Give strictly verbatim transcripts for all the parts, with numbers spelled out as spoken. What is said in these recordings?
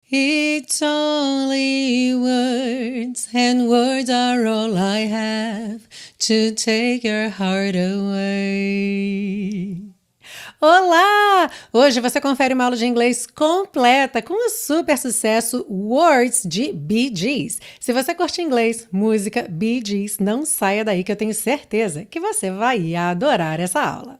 It's only words, and words are all I have to take your heart away. Olá! Hoje você confere uma aula de inglês completa com o super sucesso Words de Bee Gees. Se você curte inglês, música, Bee Gees, não saia daí que eu tenho certeza que você vai adorar essa aula.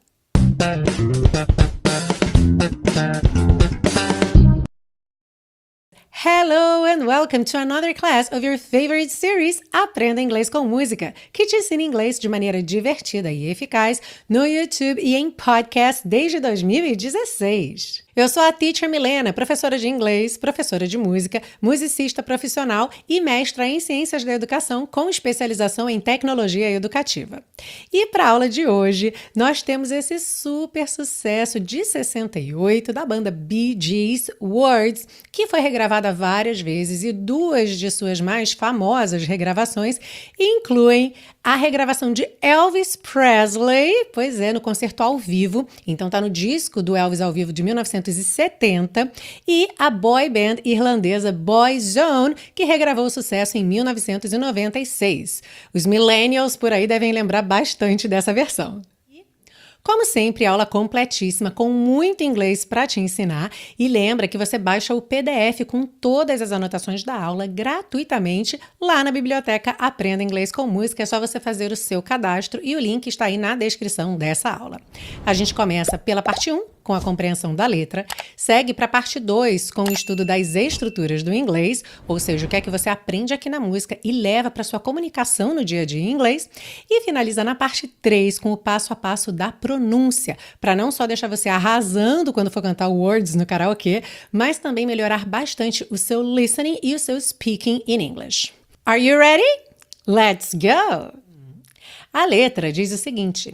Hello and welcome to another class of your favorite series Aprenda Inglês com Música, que te ensina inglês de maneira divertida e eficaz no YouTube e em podcast desde dois mil e dezesseis. Eu sou a Teacher Milena, professora de inglês, professora de música, musicista profissional e mestra em Ciências da Educação com especialização em Tecnologia Educativa. E para a aula de hoje, nós temos esse super sucesso de sessenta e oito da banda Bee Gees, Words, que foi regravada várias vezes e duas de suas mais famosas regravações incluem a regravação de Elvis Presley, pois é, no concerto ao vivo, então tá no disco do Elvis ao vivo de mil novecentos e setenta, e a boy band irlandesa Boyzone, que regravou o sucesso em mil novecentos e noventa e seis. Os millennials por aí devem lembrar bastante dessa versão. Como sempre, aula completíssima, com muito inglês para te ensinar. E lembra que você baixa o P D F com todas as anotações da aula gratuitamente lá na biblioteca Aprenda Inglês com Música. É só você fazer o seu cadastro e o link está aí na descrição dessa aula. A gente começa pela parte um, com a compreensão da letra, segue para a parte dois, com o estudo das estruturas do inglês, ou seja, o que é que você aprende aqui na música e leva para sua comunicação no dia a dia em inglês, e finaliza na parte três, com o passo a passo da pronúncia, para não só deixar você arrasando quando for cantar words no karaokê, mas também melhorar bastante o seu listening e o seu speaking in English. Are you ready? Let's go! A letra diz o seguinte: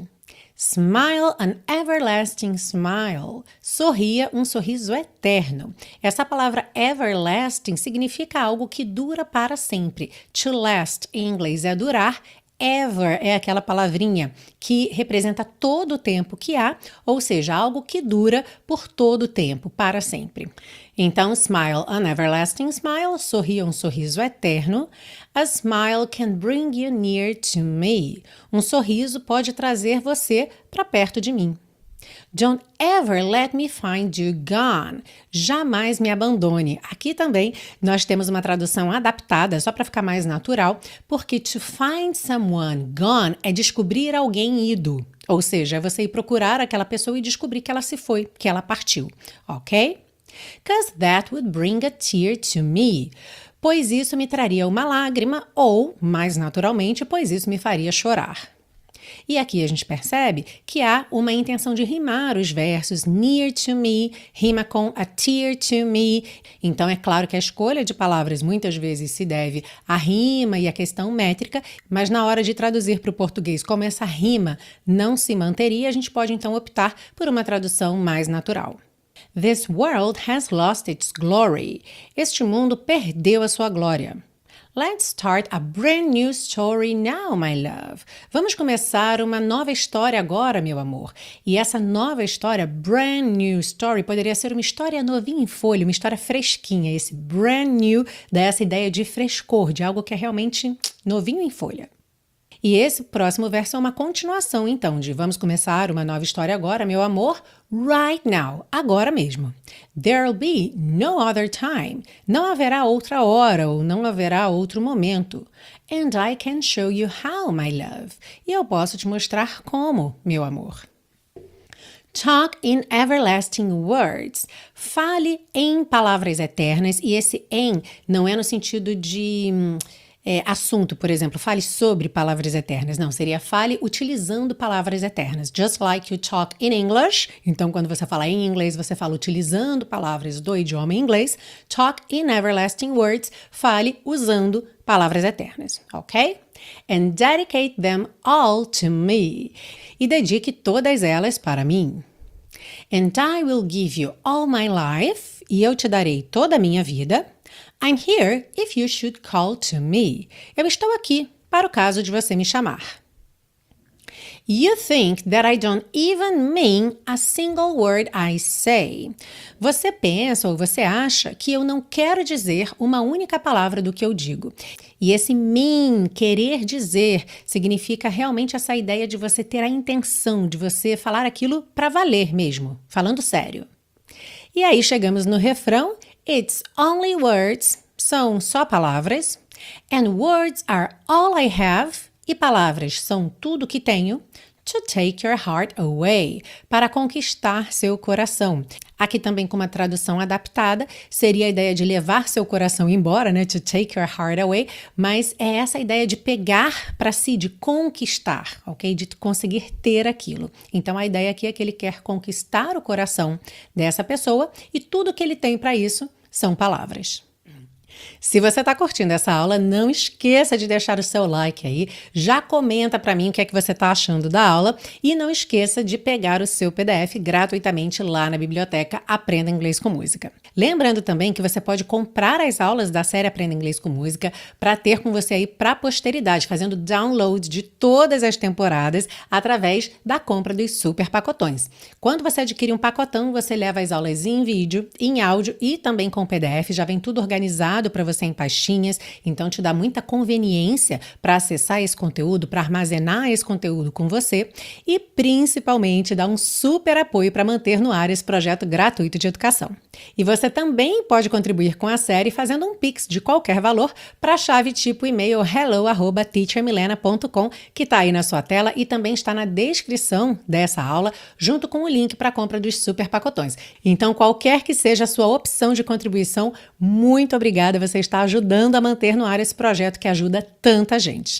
Smile an everlasting smile. Sorria um sorriso eterno. Essa palavra everlasting significa algo que dura para sempre. To last em inglês é durar. Ever é aquela palavrinha que representa todo o tempo que há, ou seja, algo que dura por todo o tempo, para sempre. Então, smile an everlasting smile, sorria um sorriso eterno. A smile can bring you near to me. Um sorriso pode trazer você para perto de mim. Don't ever let me find you gone. Jamais me abandone. Aqui também nós temos uma tradução adaptada, só para ficar mais natural, porque to find someone gone é descobrir alguém ido. Ou seja, é você ir procurar aquela pessoa e descobrir que ela se foi, que ela partiu. Ok? Cause that would bring a tear to me. Pois isso me traria uma lágrima, ou, mais naturalmente, pois isso me faria chorar. E aqui a gente percebe que há uma intenção de rimar os versos near to me, rima com a tear to me. Então é claro que a escolha de palavras muitas vezes se deve à rima e à questão métrica, mas na hora de traduzir para o português como essa rima não se manteria, a gente pode então optar por uma tradução mais natural. This world has lost its glory. Este mundo perdeu a sua glória. Let's start a brand new story now, my love. Vamos começar uma nova história agora, meu amor. E essa nova história, brand new story, poderia ser uma história novinha em folha, uma história fresquinha. Esse brand new dá essa ideia de frescor, de algo que é realmente novinho em folha. E esse próximo verso é uma continuação, então, de vamos começar uma nova história agora, meu amor, right now, agora mesmo. There'll be no other time. Não haverá outra hora ou não haverá outro momento. And I can show you how, my love. E eu posso te mostrar como, meu amor. Talk in everlasting words. Fale em palavras eternas, e esse em não é no sentido de É, assunto, por exemplo, fale sobre palavras eternas. Não, seria fale utilizando palavras eternas. Just like you talk in English. Então, quando você fala em inglês, você fala utilizando palavras do idioma inglês. Talk in everlasting words. Fale usando palavras eternas, ok? And dedicate them all to me. E dedique todas elas para mim. And I will give you all my life. E eu te darei toda a minha vida. I'm here if you should call to me. Eu estou aqui para o caso de você me chamar. You think that I don't even mean a single word I say. Você pensa ou você acha que eu não quero dizer uma única palavra do que eu digo. E esse mean, querer dizer, significa realmente essa ideia de você ter a intenção de você falar aquilo para valer mesmo, falando sério. E aí chegamos no refrão. It's only words, são só palavras. And words are all I have. E palavras são tudo que tenho. To take your heart away, para conquistar seu coração. Aqui também com uma tradução adaptada, seria a ideia de levar seu coração embora, né? To take your heart away, mas é essa ideia de pegar para si, de conquistar, ok? De conseguir ter aquilo. Então a ideia aqui é que ele quer conquistar o coração dessa pessoa e tudo que ele tem para isso são palavras. Se você está curtindo essa aula, não esqueça de deixar o seu like aí, já comenta para mim o que é que você está achando da aula e não esqueça de pegar o seu P D F gratuitamente lá na biblioteca Aprenda Inglês com Música. Lembrando também que você pode comprar as aulas da série Aprenda Inglês com Música para ter com você aí para a posteridade, fazendo download de todas as temporadas através da compra dos super pacotões. Quando você adquire um pacotão, você leva as aulas em vídeo, em áudio e também com P D F, já vem tudo organizado para você em pastinhas, então te dá muita conveniência para acessar esse conteúdo, para armazenar esse conteúdo com você e principalmente dá um super apoio para manter no ar esse projeto gratuito de educação. E você também pode contribuir com a série fazendo um Pix de qualquer valor para a chave tipo e-mail hello arroba teacher milena ponto com, que está aí na sua tela e também está na descrição dessa aula, junto com o link para a compra dos super pacotões. Então, qualquer que seja a sua opção de contribuição, muito obrigada, você está ajudando a manter no ar esse projeto que ajuda tanta gente.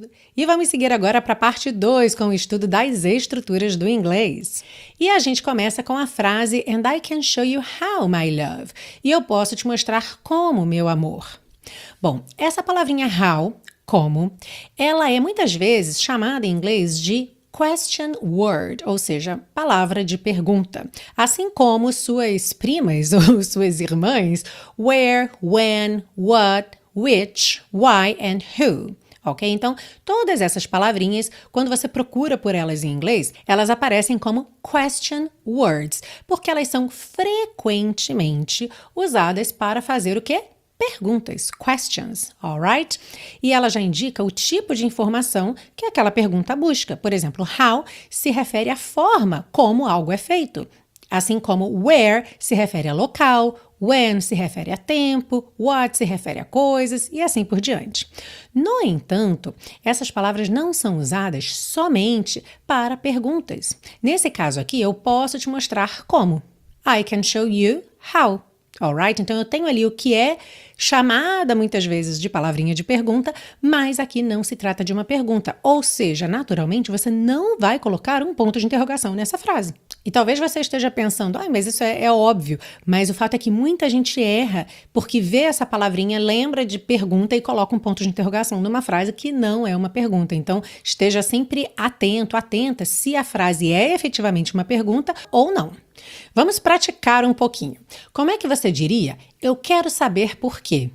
E vamos seguir agora para a parte dois com o estudo das estruturas do inglês. E a gente começa com a frase And I can show you how, my love. E eu posso te mostrar como, meu amor. Bom, essa palavrinha how, como, ela é muitas vezes chamada em inglês de question word, ou seja, palavra de pergunta. Assim como suas primas ou suas irmãs, where, when, what, which, why and who. Ok? Então, todas essas palavrinhas, quando você procura por elas em inglês, elas aparecem como question words, porque elas são frequentemente usadas para fazer o quê? Perguntas, questions, alright? E ela já indica o tipo de informação que aquela pergunta busca. Por exemplo, how se refere à forma como algo é feito. Assim como where se refere a local, when se refere a tempo, what se refere a coisas e assim por diante. No entanto, essas palavras não são usadas somente para perguntas. Nesse caso aqui, eu posso te mostrar como. I can show you how. Alright? Então, eu tenho ali o que é chamada muitas vezes de palavrinha de pergunta, mas aqui não se trata de uma pergunta. Ou seja, naturalmente, você não vai colocar um ponto de interrogação nessa frase. E talvez você esteja pensando, ah, mas isso é, é óbvio. Mas o fato é que muita gente erra porque vê essa palavrinha, lembra de pergunta e coloca um ponto de interrogação numa frase que não é uma pergunta. Então, esteja sempre atento, atenta se a frase é efetivamente uma pergunta ou não. Vamos praticar um pouquinho. Como é que você diria, eu quero saber por quê?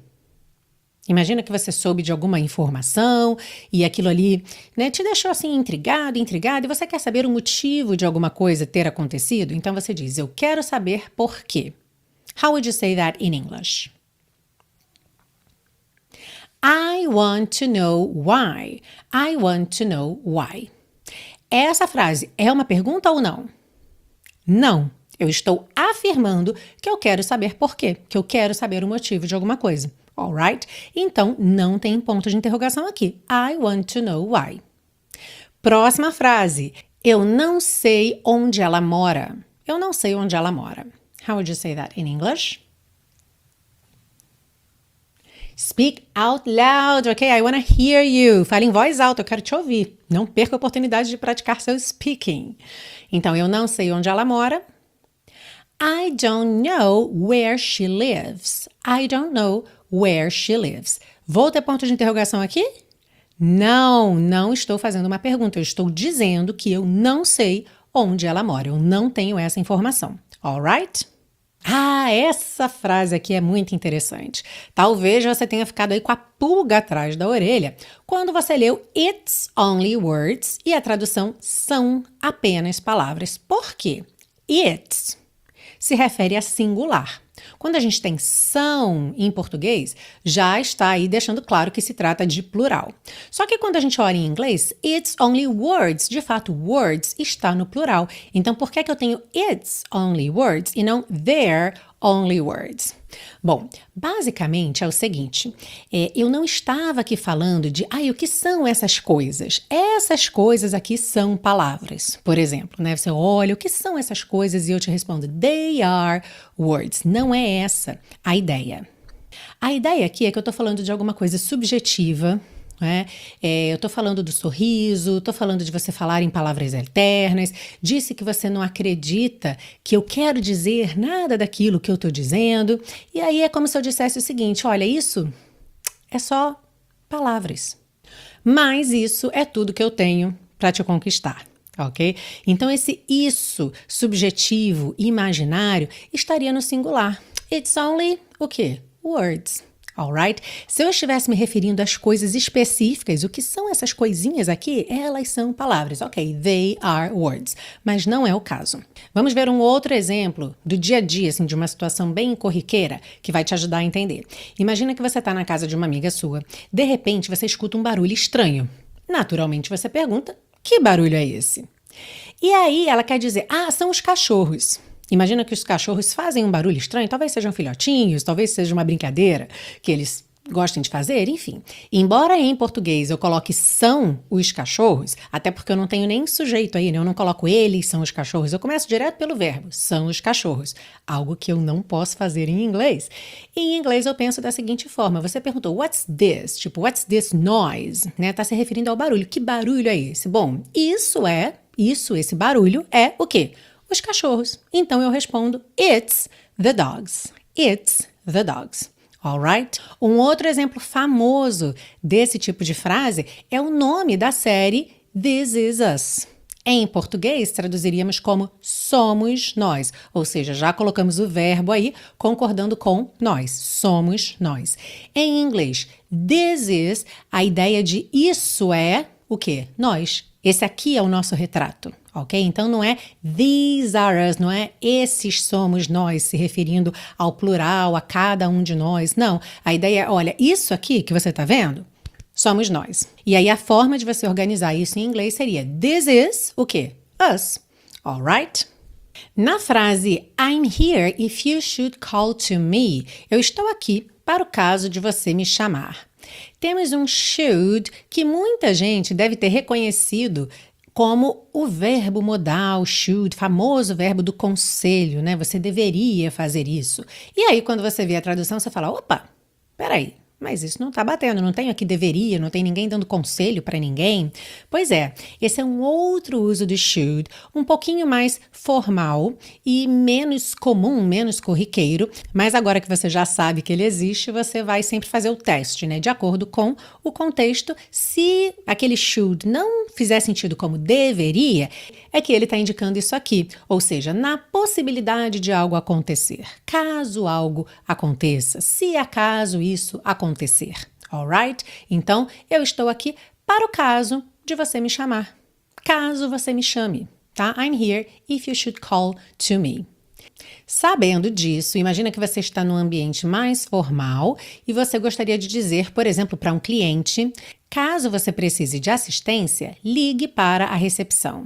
Imagina que você soube de alguma informação e aquilo ali, né, te deixou assim intrigado, intrigado, e você quer saber o motivo de alguma coisa ter acontecido? Então você diz, eu quero saber por quê. How would you say that in English? I want to know why. I want to know why. Essa frase é uma pergunta ou não? Não. Eu estou afirmando que eu quero saber por quê, que eu quero saber o motivo de alguma coisa. Alright? Então, não tem ponto de interrogação aqui. I want to know why. Próxima frase. Eu não sei onde ela mora. Eu não sei onde ela mora. How would you say that in English? Speak out loud, ok? I want to hear you. Fale em voz alta, eu quero te ouvir. Não perca a oportunidade de praticar seu speaking. Então, eu não sei onde ela mora. I don't know where she lives. I don't know where she lives. Vou ter ponto de interrogação aqui? Não, não estou fazendo uma pergunta. Eu estou dizendo que eu não sei onde ela mora. Eu não tenho essa informação. Alright? Ah, essa frase aqui é muito interessante. Talvez você tenha ficado aí com a pulga atrás da orelha quando você leu It's only words e a tradução são apenas palavras. Por quê? It's se refere a singular. Quando a gente tem são em português, já está aí deixando claro que se trata de plural. Só que quando a gente olha em inglês, it's only words, de fato, words está no plural. Então, por que que eu tenho it's only words e não their only words? Bom, basicamente é o seguinte, é, eu não estava aqui falando de, ai, o que são essas coisas? Essas coisas aqui são palavras, por exemplo, né? Você olha, o que são essas coisas? E eu te respondo, they are words. Não é essa a ideia. A ideia aqui é que eu estou falando de alguma coisa subjetiva, né? É, eu estou falando do sorriso, estou falando de você falar em palavras eternas, disse que você não acredita que eu quero dizer nada daquilo que eu estou dizendo, e aí é como se eu dissesse o seguinte, olha, isso é só palavras, mas isso é tudo que eu tenho para te conquistar. Ok? Então esse isso subjetivo, imaginário, estaria no singular. It's only o quê? Words. Alright? Se eu estivesse me referindo às coisas específicas, o que são essas coisinhas aqui? Elas são palavras. Ok, they are words. Mas não é o caso. Vamos ver um outro exemplo do dia a dia, assim, de uma situação bem corriqueira, que vai te ajudar a entender. Imagina que você está na casa de uma amiga sua. De repente, você escuta um barulho estranho. Naturalmente, você pergunta, que barulho é esse? E aí, ela quer dizer, ah, são os cachorros. Imagina que os cachorros fazem um barulho estranho, talvez sejam filhotinhos, talvez seja uma brincadeira que eles gostem de fazer, enfim. Embora em português eu coloque são os cachorros, até porque eu não tenho nem sujeito aí, né? Eu não coloco eles são os cachorros, eu começo direto pelo verbo, são os cachorros, algo que eu não posso fazer em inglês. E em inglês eu penso da seguinte forma, você perguntou, what's this? Tipo, what's this noise? Né? Tá se referindo ao barulho. Que barulho é esse? Bom, isso é, isso, esse barulho é o quê? Os cachorros. Então eu respondo, it's the dogs. It's the dogs. Alright? Um outro exemplo famoso desse tipo de frase é o nome da série This Is Us. Em português, traduziríamos como somos nós. Ou seja, já colocamos o verbo aí concordando com nós. Somos nós. Em inglês, this is, a ideia de isso é o quê? Nós. Esse aqui é o nosso retrato. Ok? Então não é these are us, não é esses somos nós, se referindo ao plural, a cada um de nós. Não, a ideia é, olha, isso aqui que você está vendo, somos nós. E aí a forma de você organizar isso em inglês seria this is o quê? Us. Alright? Na frase I'm here if you should call to me, eu estou aqui para o caso de você me chamar. Temos um should que muita gente deve ter reconhecido como o verbo modal, should, famoso verbo do conselho, né? Você deveria fazer isso. E aí, quando você vê a tradução, você fala, opa, peraí, mas isso não está batendo, não tem aqui deveria, não tem ninguém dando conselho para ninguém. Pois é, esse é um outro uso do should, um pouquinho mais formal e menos comum, menos corriqueiro, mas agora que você já sabe que ele existe, você vai sempre fazer o teste, né? De acordo com o contexto, se aquele should não fizer sentido como deveria, é que ele está indicando isso aqui, ou seja, na possibilidade de algo acontecer. Caso algo aconteça, se acaso isso acontecer, alright? Então, eu estou aqui para o caso de você me chamar. Caso você me chame, tá? I'm here if you should call to me. Sabendo disso, imagina que você está num ambiente mais formal e você gostaria de dizer, por exemplo, para um cliente, caso você precise de assistência, ligue para a recepção.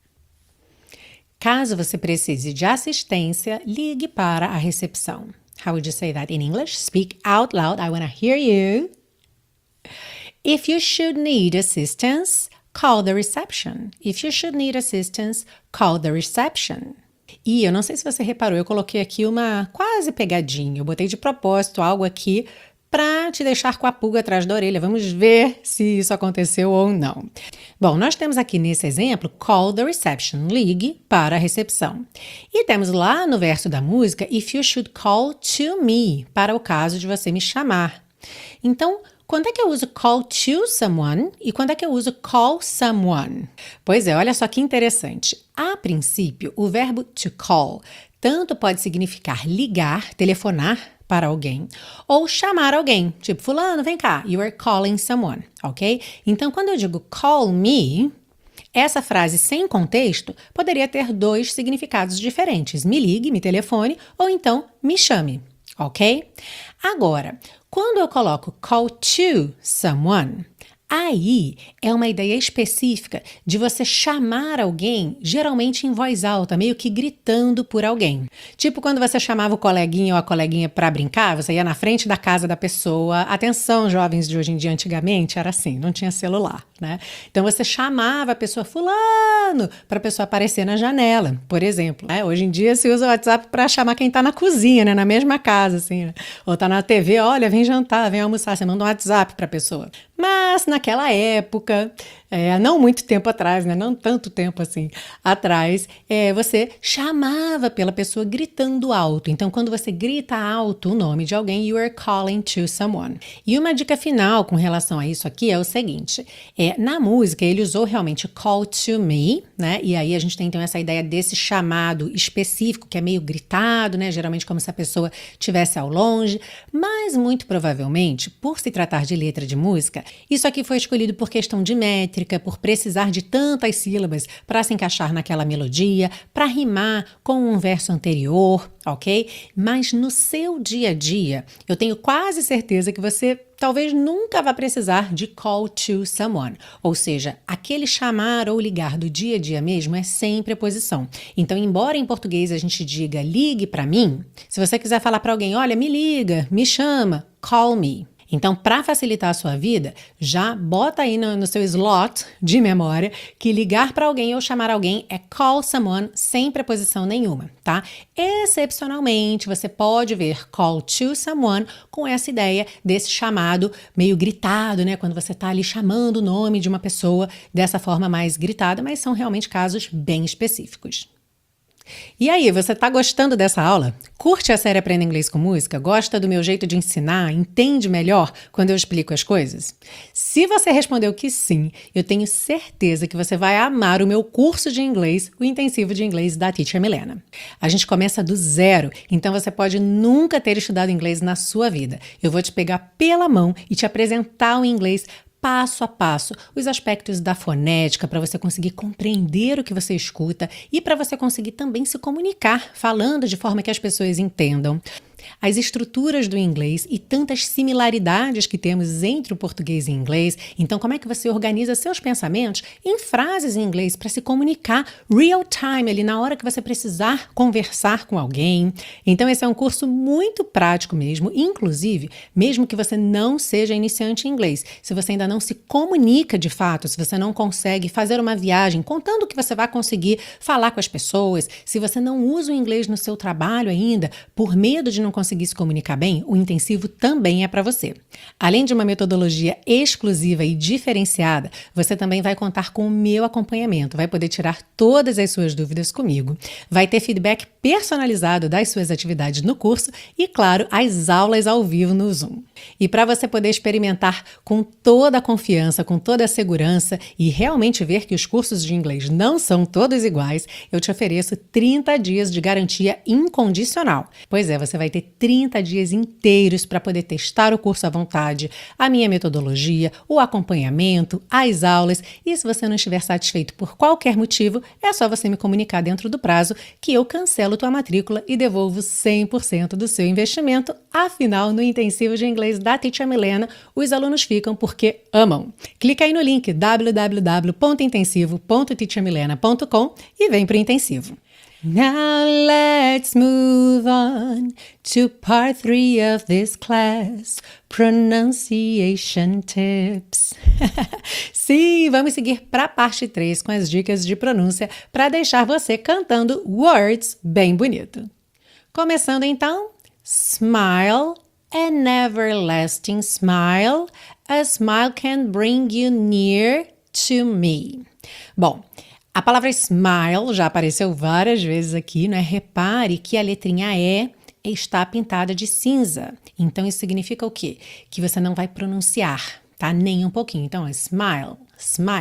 Caso você precise de assistência, ligue para a recepção. How would you say that in English? Speak out loud. I want to hear you. If you should need assistance, call the reception. If you should need assistance, call the reception. E eu não sei se você reparou, eu coloquei aqui uma quase pegadinha. Eu botei de propósito algo aqui para te deixar com a pulga atrás da orelha. Vamos ver se isso aconteceu ou não. Bom, nós temos aqui nesse exemplo, call the reception, ligue para a recepção. E temos lá no verso da música, if you should call to me, para o caso de você me chamar. Então, quando é que eu uso call to someone e quando é que eu uso call someone? Pois é, olha só que interessante. A princípio, o verbo to call tanto pode significar ligar, telefonar para alguém, ou chamar alguém, tipo, fulano, vem cá, you are calling someone, ok? Então, quando eu digo call me, essa frase sem contexto poderia ter dois significados diferentes, me ligue, me telefone, ou então me chame, ok? Agora, quando eu coloco call to someone, aí é uma ideia específica de você chamar alguém, geralmente em voz alta, meio que gritando por alguém. Tipo quando você chamava o coleguinha ou a coleguinha para brincar, você ia na frente da casa da pessoa. Atenção, jovens de hoje em dia, antigamente era assim, não tinha celular, né? Então você chamava a pessoa fulano para a pessoa aparecer na janela, por exemplo. Né? Hoje em dia se usa o WhatsApp para chamar quem tá na cozinha, né? Na mesma casa, assim, né? Ou tá na T V, olha, vem jantar, vem almoçar, você manda um WhatsApp para a pessoa. Mas naquela época, é, não muito tempo atrás, né? Não tanto tempo assim atrás, é, você chamava pela pessoa gritando alto. Então, quando você grita alto o nome de alguém, you are calling to someone. E uma dica final com relação a isso aqui é o seguinte, é, na música ele usou realmente call to me, né? E aí a gente tem então essa ideia desse chamado específico, que é meio gritado, né? Geralmente como se a pessoa estivesse ao longe, mas muito provavelmente, por se tratar de letra de música, isso aqui foi escolhido por questão de métrica, por precisar de tantas sílabas para se encaixar naquela melodia, para rimar com um verso anterior, ok? Mas no seu dia a dia, eu tenho quase certeza que você talvez nunca vá precisar de call to someone, ou seja, aquele chamar ou ligar do dia a dia mesmo é sempre a posição. Então, embora em português a gente diga ligue para mim, se você quiser falar para alguém, olha, me liga, me chama, call me. Então, para facilitar a sua vida, já bota aí no, no seu slot de memória que ligar para alguém ou chamar alguém é call someone sem preposição nenhuma, tá? Excepcionalmente, você pode ver call to someone com essa ideia desse chamado meio gritado, né? Quando você está ali chamando o nome de uma pessoa dessa forma mais gritada, mas são realmente casos bem específicos. E aí, você tá gostando dessa aula? Curte a série Aprenda Inglês com Música? Gosta do meu jeito de ensinar? Entende melhor quando eu explico as coisas? Se você respondeu que sim, eu tenho certeza que você vai amar o meu curso de inglês, o intensivo de inglês da Teacher Milena. A gente começa do zero, então você pode nunca ter estudado inglês na sua vida. Eu vou te pegar pela mão e te apresentar o inglês passo a passo, os aspectos da fonética para você conseguir compreender o que você escuta e para você conseguir também se comunicar, falando de forma que as pessoas entendam. As estruturas do inglês e tantas similaridades que temos entre o português e o inglês. Então, como é que você organiza seus pensamentos em frases em inglês para se comunicar real time, ali na hora que você precisar conversar com alguém. Então, esse é um curso muito prático mesmo, inclusive, mesmo que você não seja iniciante em inglês. Se você ainda não se comunica de fato, se você não consegue fazer uma viagem contando que você vai conseguir falar com as pessoas, se você não usa o inglês no seu trabalho ainda, por medo de não conseguir se comunicar bem, o intensivo também é para você. Além de uma metodologia exclusiva e diferenciada, você também vai contar com o meu acompanhamento, vai poder tirar todas as suas dúvidas comigo, vai ter feedback personalizado das suas atividades no curso e, claro, as aulas ao vivo no Zoom. E para você poder experimentar com toda a confiança, com toda a segurança e realmente ver que os cursos de inglês não são todos iguais, eu te ofereço trinta dias de garantia incondicional. Pois é, você vai ter trinta dias inteiros para poder testar o curso à vontade, a minha metodologia, o acompanhamento, as aulas, e se você não estiver satisfeito por qualquer motivo, é só você me comunicar dentro do prazo que eu cancelo tua matrícula e devolvo cem por cento do seu investimento. Afinal, no intensivo de inglês da Teacher Milena, os alunos ficam porque amam. Clica aí no link w w w ponto intensivo ponto teacher milena ponto com e vem para o intensivo. Now let's move on to part three of this class, pronunciation tips. Sim, vamos seguir para a parte três com as dicas de pronúncia para deixar você cantando words bem bonito. Começando então, smile, an everlasting smile, a smile can bring you near to me. Bom, a palavra smile já apareceu várias vezes aqui, né? Repare que a letrinha E está pintada de cinza. Então, isso significa o quê? Que você não vai pronunciar, tá? Nem um pouquinho. Então, é smile, smile.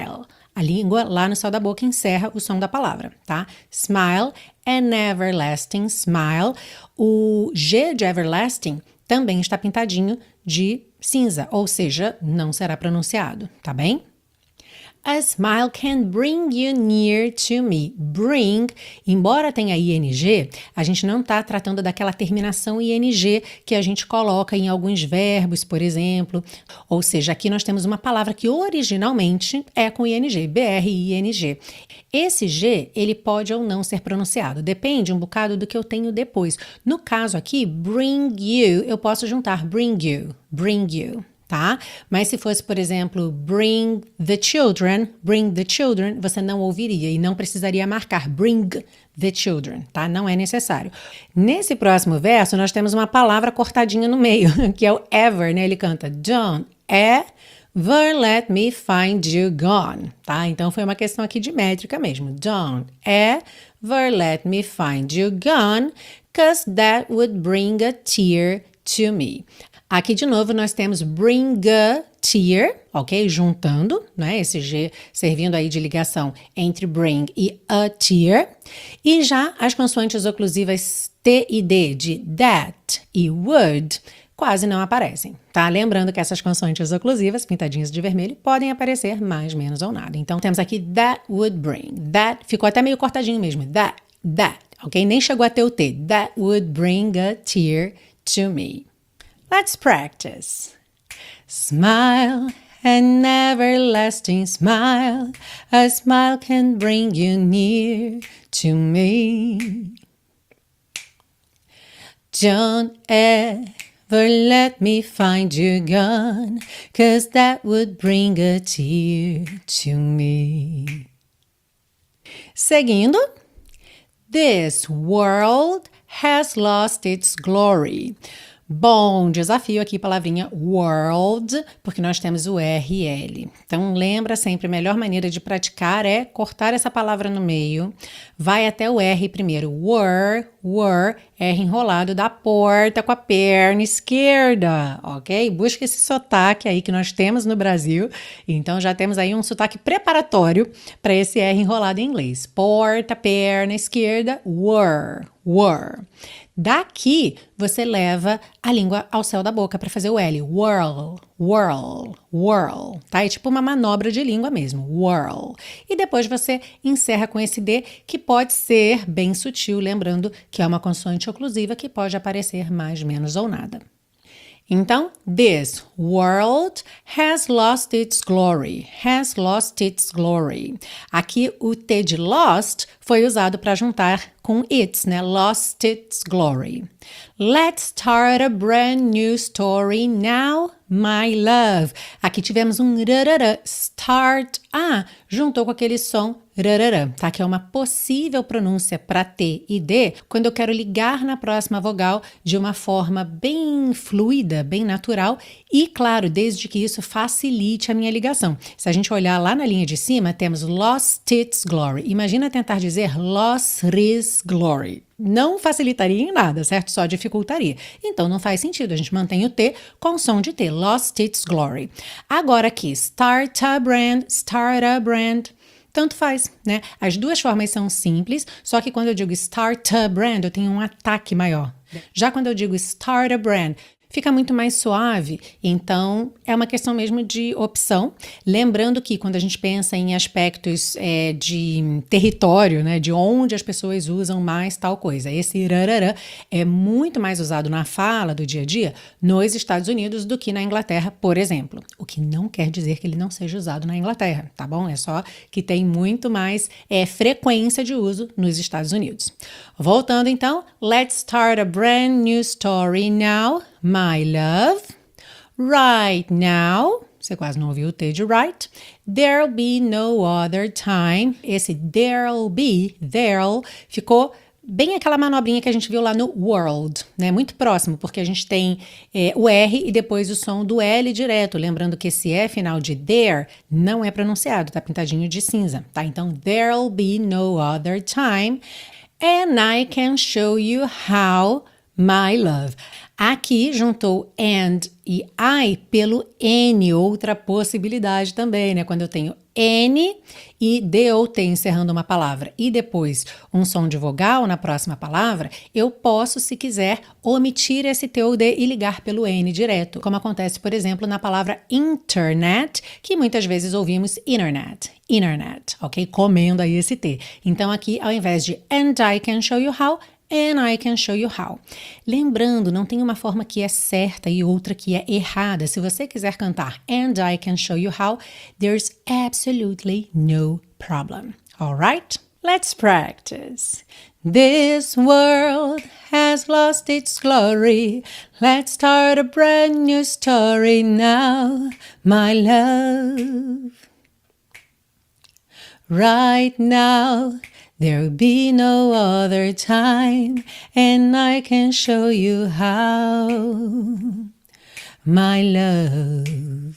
A língua lá no céu da boca encerra o som da palavra, tá? Smile, an everlasting smile. O G de everlasting também está pintadinho de cinza, ou seja, não será pronunciado, tá bem? A smile can bring you near to me. Bring, embora tenha ing, a gente não está tratando daquela terminação ing que a gente coloca em alguns verbos, por exemplo. Ou seja, aqui nós temos uma palavra que originalmente é com ing, B R I N G. Esse G, ele pode ou não ser pronunciado, depende um bocado do que eu tenho depois. No caso aqui, bring you, eu posso juntar bring you, bring you. Tá? Mas se fosse, por exemplo, bring the children, bring the children, você não ouviria e não precisaria marcar bring the children, tá? Não é necessário. Nesse próximo verso, nós temos uma palavra cortadinha no meio, que é o ever, né? Ele canta, don't ever let me find you gone, tá? Então foi uma questão aqui de métrica mesmo. Don't ever let me find you gone, 'cause that would bring a tear to me. Aqui, de novo, nós temos bring a tear, ok? Juntando, né? Esse G servindo aí de ligação entre bring e a tear. E já as consoantes oclusivas T e D de that e would quase não aparecem, tá? Lembrando que essas consoantes oclusivas, pintadinhas de vermelho, podem aparecer mais, menos ou nada. Então, temos aqui that would bring. That ficou até meio cortadinho mesmo. That, that, ok? Nem chegou a ter o T. That would bring a tear to me. Let's practice. Smile, an everlasting smile. A smile can bring you near to me. Don't ever let me find you gone, 'cause that would bring a tear to me. Seguindo. This world has lost its glory. Bom, desafio aqui, palavrinha world, porque nós temos o R e L. Então, lembra sempre, a melhor maneira de praticar é cortar essa palavra no meio, vai até o R primeiro, were, were, R enrolado da porta com a perna esquerda, ok? Busca esse sotaque aí que nós temos no Brasil, então já temos aí um sotaque preparatório para esse R enrolado em inglês. Porta, perna esquerda, were, were. Daqui, você leva a língua ao céu da boca para fazer o L. Whirl, whirl, whirl. Tá? É tipo uma manobra de língua mesmo. Whirl. E depois você encerra com esse D, que pode ser bem sutil, lembrando que é uma consoante oclusiva que pode aparecer mais, menos ou nada. Então, this world has lost its glory. Has lost its glory. Aqui o T de lost foi usado para juntar com its, né? Lost its glory. Let's start a brand new story now, my love. Aqui tivemos um rarará, start. Ah, juntou com aquele som rarará, tá? Que é uma possível pronúncia para T e D quando eu quero ligar na próxima vogal de uma forma bem fluida, bem natural e, claro, desde que isso facilite a minha ligação. Se a gente olhar lá na linha de cima, temos lost its glory. Imagina tentar dizer lost his glory. Não facilitaria em nada, certo? Só dificultaria. Então, não faz sentido. A gente mantém o T com som de T. Lost its glory. Agora aqui, start a brand, start a brand. Tanto faz, né? As duas formas são simples, só que quando eu digo start a brand, eu tenho um ataque maior. Já quando eu digo start a brand, fica muito mais suave, então é uma questão mesmo de opção. Lembrando que quando a gente pensa em aspectos é, de território, né, de onde as pessoas usam mais tal coisa, esse rarará é muito mais usado na fala do dia a dia nos Estados Unidos do que na Inglaterra, por exemplo. O que não quer dizer que ele não seja usado na Inglaterra, tá bom? É só que tem muito mais é, frequência de uso nos Estados Unidos. Voltando então, let's start a brand new story now, my love. Right now, você quase não ouviu o T de right. There'll be no other time. Esse there'll be, there'll, ficou bem aquela manobrinha que a gente viu lá no world, né? Muito próximo, porque a gente tem é, o R e depois o som do L direto. Lembrando que esse E final de there não é pronunciado, tá pintadinho de cinza, tá? Então, there'll be no other time. And I can show you how, my love. Aqui juntou and e I pelo N, outra possibilidade também, né? Quando eu tenho N e D ou T encerrando uma palavra e depois um som de vogal na próxima palavra, eu posso, se quiser, omitir esse T ou D e ligar pelo N direto, como acontece, por exemplo, na palavra internet, que muitas vezes ouvimos internet, internet, ok? Comendo aí esse T. Então aqui, ao invés de and I can show you how, and I can show you how. Lembrando, não tem uma forma que é certa e outra que é errada. Se você quiser cantar and I can show you how, there's absolutely no problem. Alright? Let's practice. This world has lost its glory. Let's start a brand new story now, my love. Right now, there'll be no other time, and I can show you how, my love.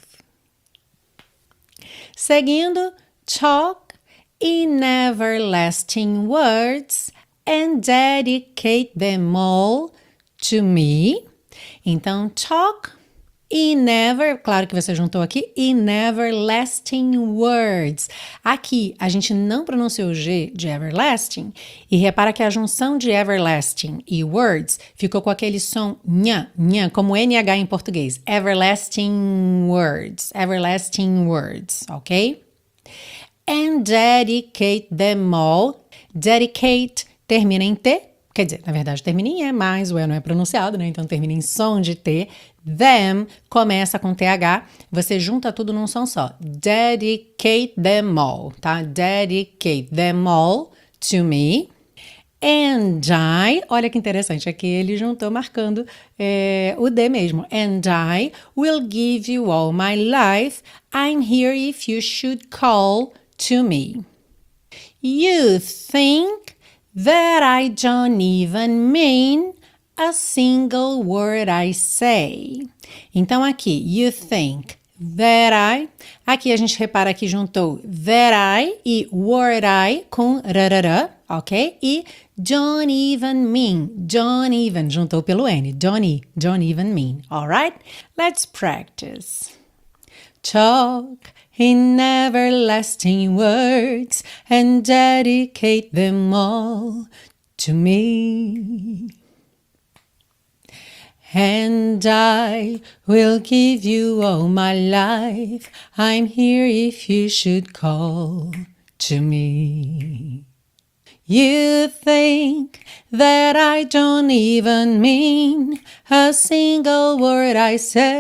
Seguindo, talk in everlasting words and dedicate them all to me. Então, talk in never, claro que você juntou aqui, in everlasting words. Aqui, a gente não pronunciou o G de everlasting e repara que a junção de everlasting e words ficou com aquele som nha, nha, como N H em português. Everlasting words, everlasting words, ok? And dedicate them all. Dedicate termina em T, quer dizer, na verdade termina em E, mas o E não é pronunciado, né? Então termina em som de T. Them começa com T H, você junta tudo num som só. Dedicate them all, tá? Dedicate them all to me. And I, olha que interessante, aqui ele juntou marcando é, o D mesmo. And I will give you all my life. I'm here if you should call to me. You think that I don't even mean a single word I say. Então aqui, you think that I. Aqui a gente repara que juntou that I e word I com rarará, ok? E don't even mean, don't even, juntou pelo N, don't, e, don't even mean, alright? Let's practice. Talk in everlasting words and dedicate them all to me. And I will give you all my life. I'm here if you should call to me. You think that I don't even mean a single word I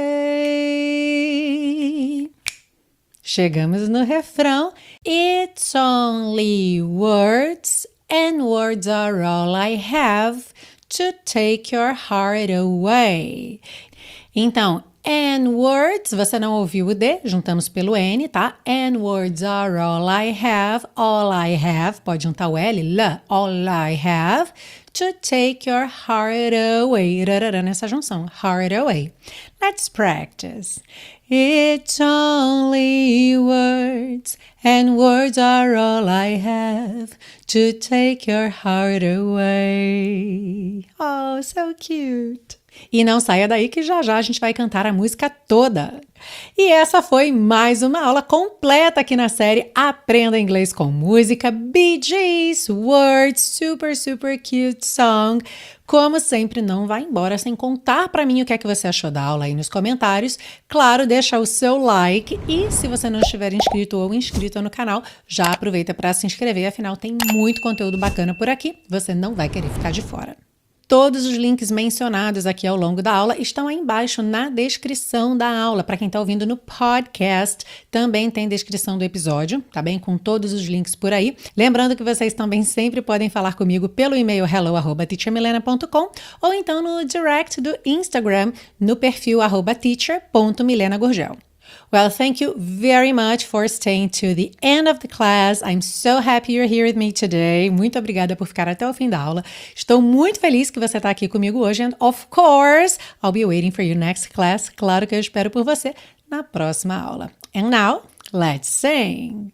say. Chegamos no refrão. It's only words, and words are all I have to take your heart away. Então, and words, você não ouviu o D, juntamos pelo N, tá? And words are all I have, all I have, pode juntar o L, L, all I have, to take your heart away, rarará nessa junção, heart away. Let's practice. It's only words, and words are all I have to take your heart away. Oh, so cute. E não saia daí que já já a gente vai cantar a música toda. E essa foi mais uma aula completa aqui na série Aprenda Inglês com Música, Bee Gees, Words, super, super cute song. Como sempre, não vai embora sem contar para mim o que é que você achou da aula aí nos comentários. Claro, deixa o seu like e se você não estiver inscrito ou inscrita no canal, já aproveita para se inscrever, afinal tem muito conteúdo bacana por aqui, você não vai querer ficar de fora. Todos os links mencionados aqui ao longo da aula estão aí embaixo na descrição da aula. Para quem está ouvindo no podcast, também tem descrição do episódio, tá bem? Com todos os links por aí. Lembrando que vocês também sempre podem falar comigo pelo e-mail hello arroba teacher milena ponto com ou então no direct do Instagram, no perfil arroba teacher ponto milena gurgel. Well, thank you very much for staying to the end of the class. I'm so happy you're here with me today. Muito obrigada por ficar até o fim da aula. Estou muito feliz que você está aqui comigo hoje. And of course, I'll be waiting for you next class. Claro que eu espero por você na próxima aula. And now, let's sing.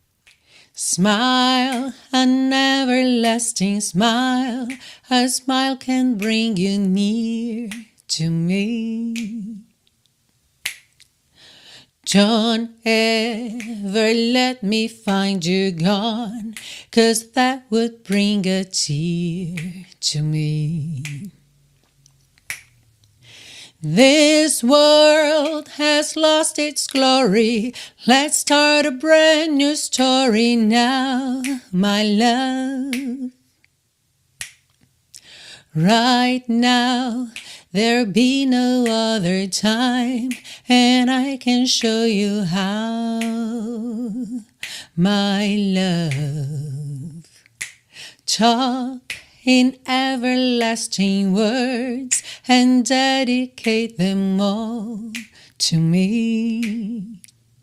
Smile, an everlasting smile. A smile can bring you near to me. Don't ever let me find you gone, 'cause that would bring a tear to me. This world has lost its glory. Let's start a brand new story now, my love. Right now, there'll be no other time, and I can show you how, my love. Talk in everlasting words and dedicate them all to me.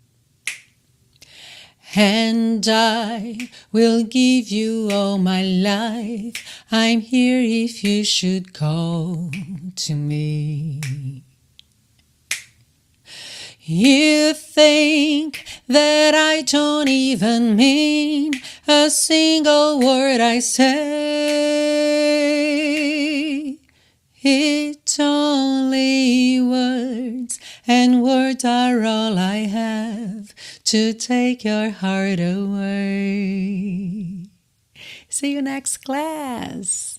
And I will give you all my life. I'm here if you should call to me. You think that I don't even mean a single word I say. It's only words, and words are all I have to take your heart away. See you next class.